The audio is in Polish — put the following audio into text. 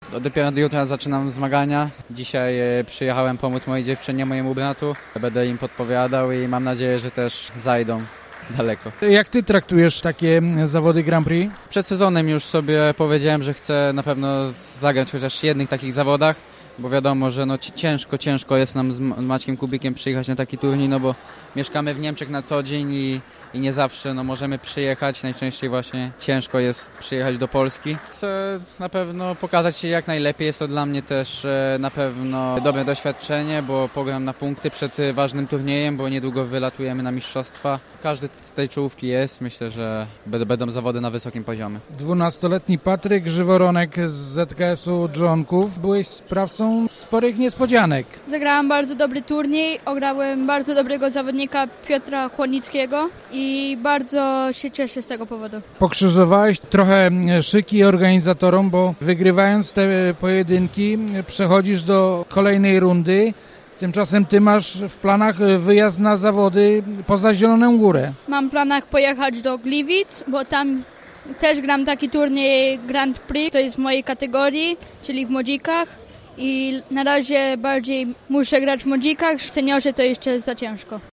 Dopiero jutro zaczynam zmagania. Dzisiaj przyjechałem pomóc mojej dziewczynie, mojemu bratu. Będę im podpowiadał i mam nadzieję, że też zajdą daleko. Jak ty traktujesz takie zawody Grand Prix? Przed sezonem już sobie powiedziałem, że chcę na pewno zagrać chociaż jednych takich zawodach, bo wiadomo, że ciężko jest nam z Maćkiem Kubikiem przyjechać na taki turniej, no bo mieszkamy w Niemczech na co dzień i nie zawsze możemy przyjechać. Najczęściej właśnie ciężko jest przyjechać do Polski. Chcę na pewno pokazać się jak najlepiej. Jest to dla mnie też na pewno dobre doświadczenie, bo pogram na punkty przed ważnym turniejem, bo niedługo wylatujemy na mistrzostwa. Każdy z tej czołówki jest. Myślę, że będą zawody na wysokim poziomie. 12-letni Patryk Żyworonek z ZKS-u Dżonków. Byłeś sprawcą sporych niespodzianek. Zagrałam bardzo dobry turniej, ograłem bardzo dobrego zawodnika Piotra Chłonickiego i bardzo się cieszę z tego powodu. Pokrzyżowałeś trochę szyki organizatorom, bo wygrywając te pojedynki przechodzisz do kolejnej rundy. Tymczasem ty masz w planach wyjazd na zawody poza Zieloną Górę. Mam w planach pojechać do Gliwic, bo tam też gram taki turniej Grand Prix, to jest w mojej kategorii, czyli w młodzikach. I na razie bardziej muszę grać w młodzikach, w seniorze to jeszcze za ciężko.